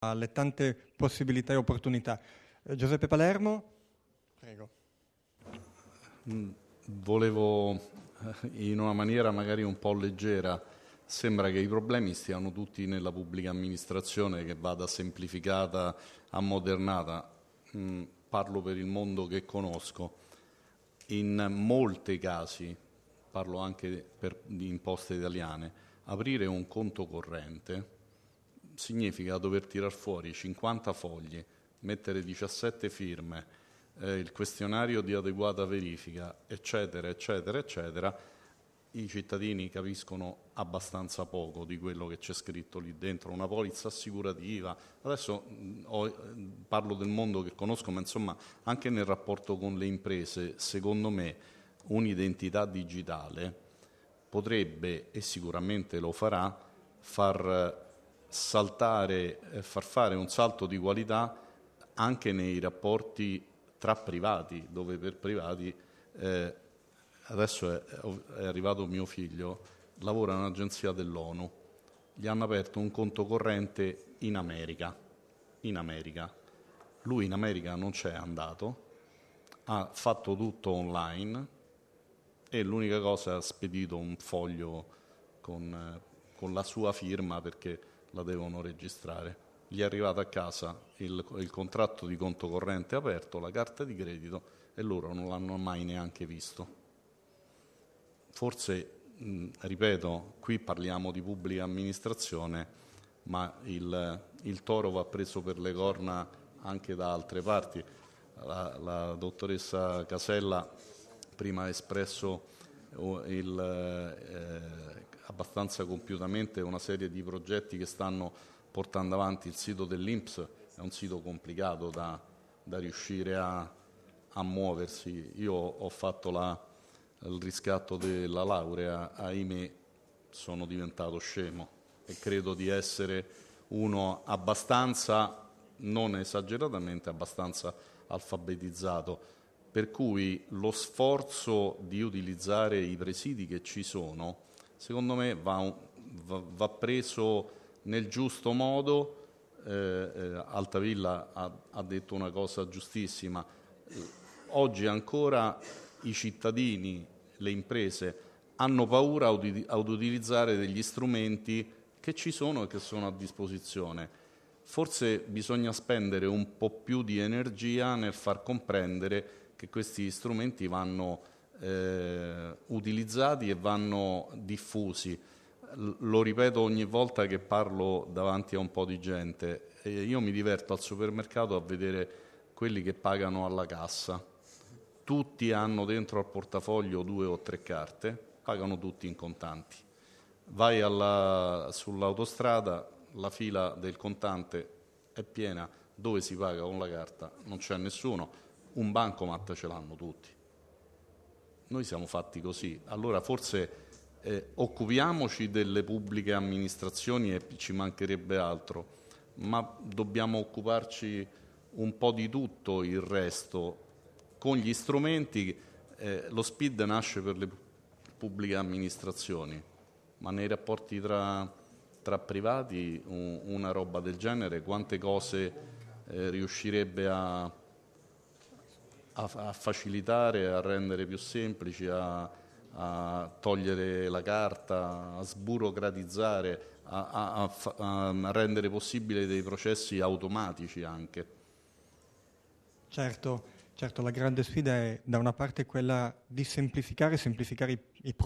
alle tante possibilità e opportunità. Giuseppe Palermo, prego. Volevo, in una maniera magari un po' leggera, sembra che i problemi stiano tutti nella pubblica amministrazione, che vada semplificata, ammodernata. Parlo per il mondo che conosco. In molti casi, parlo anche di imposte italiane, aprire un conto corrente significa dover tirar fuori 50 fogli, mettere 17 firme, il questionario di adeguata verifica, eccetera, eccetera, eccetera. I cittadini capiscono abbastanza poco di quello che c'è scritto lì dentro, una polizza assicurativa. Adesso parlo del mondo che conosco, ma insomma anche nel rapporto con le imprese, secondo me un'identità digitale potrebbe, e sicuramente lo farà, far fare un salto di qualità anche nei rapporti tra privati, dove per privati adesso è arrivato mio figlio, lavora in un'agenzia dell'ONU, gli hanno aperto un conto corrente in America. Lui in America non c'è andato, ha fatto tutto online e l'unica cosa ha spedito un foglio con la sua firma perché la devono registrare. Gli è arrivato a casa il contratto di conto corrente aperto, la carta di credito, e loro non l'hanno mai neanche visto. Forse, ripeto, qui parliamo di pubblica amministrazione, ma il toro va preso per le corna anche da altre parti. La dottoressa Casella prima ha espresso abbastanza compiutamente una serie di progetti che stanno portando avanti. Il sito dell'INPS è un sito complicato da riuscire a muoversi. Io ho fatto il riscatto della laurea, ahimè sono diventato scemo e credo di essere uno abbastanza, non esageratamente, abbastanza alfabetizzato, per cui lo sforzo di utilizzare i presidi che ci sono, secondo me va preso nel giusto modo. Altavilla ha detto una cosa giustissima. Oggi ancora i cittadini, le imprese, hanno paura ad utilizzare degli strumenti che ci sono e che sono a disposizione. Forse bisogna spendere un po' più di energia nel far comprendere che questi strumenti vanno utilizzati e vanno diffusi. Lo ripeto ogni volta che parlo davanti a un po' di gente. Io mi diverto al supermercato a vedere quelli che pagano alla cassa. Tutti hanno dentro al portafoglio 2 o 3 carte, pagano tutti in contanti. Vai sull'autostrada, la fila del contante è piena, dove si paga con la carta non c'è nessuno, un bancomat ce l'hanno tutti. Noi siamo fatti così, allora forse occupiamoci delle pubbliche amministrazioni e ci mancherebbe altro, ma dobbiamo occuparci un po' di tutto il resto. Con gli strumenti, lo SPID nasce per le pubbliche amministrazioni, ma nei rapporti tra privati una roba del genere, quante cose riuscirebbe a facilitare, a rendere più semplici, a togliere la carta, a sburocratizzare, a rendere possibile dei processi automatici anche. Certo, la grande sfida è da una parte quella di semplificare i